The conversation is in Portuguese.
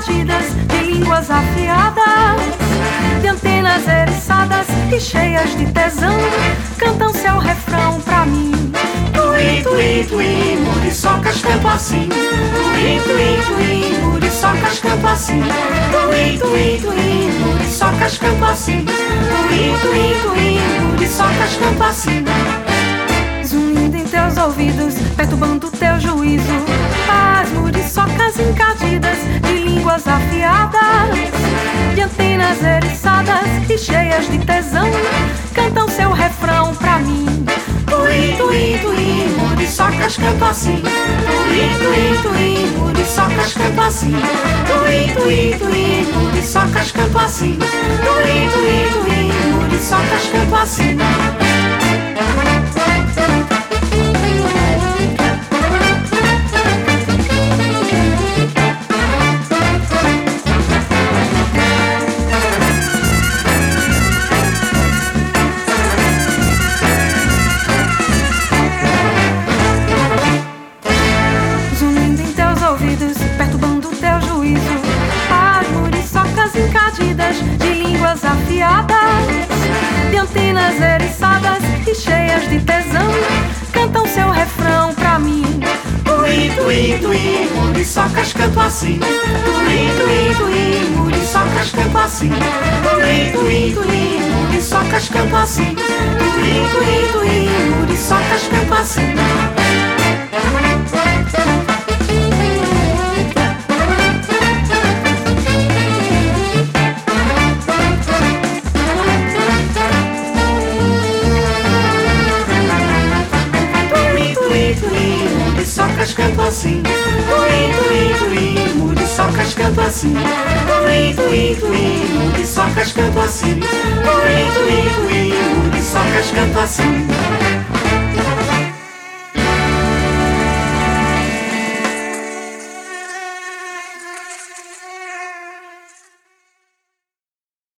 encardidas, de línguas afiadas, de antenas eriçadas e cheias de tesão, cantam seu refrão pra mim. Tuí, tuí, tuí, muriçocas cantam assim. Tuí, tuí, tuí, muriçocas cantam assim. Tuí, tuí, tuí, muriçocas cantam assim. Tuí, tuí, tuí, muriçocas cantam assim. Zunindo em teus ouvidos, perturbando teu juízo, as muriçocas encardidas, de línguas afiadas, de antenas eriçadas e cheias de tesão, cantam seu refrão pra mim. Tuí, tuí, tuí, muriçocas cantam assim. Tuí, tuí, tuí, muriçocas cantam assim. Tuí, tuí, tuí, muriçocas cantam assim. Tuí, tuí, tuí, muriçocas cantam assim. Zunindo em teus ouvidos, perturbando teu juízo, as muriçocas encardidas, de línguas afiadas, de antenas eriçadas e cheias de tesão, cantam seu refrão pra mim. Tuí, tuí, tuí, muriçocas cantam assim. Tuí, tuí, tuí, muriçocas cantam assim. Tuí, tuí, tuí, muriçocas cantam assim. Tuí, tuí, tuí, muriçocas cantam assim. Muriçocas cantam assim. Tuí, tuí, tuí, muriçocas cantam assim. Tuí, tuí, tuí, muriçocas cantam assim. Tuí, tuí, tuí, muriçocas cantam assim.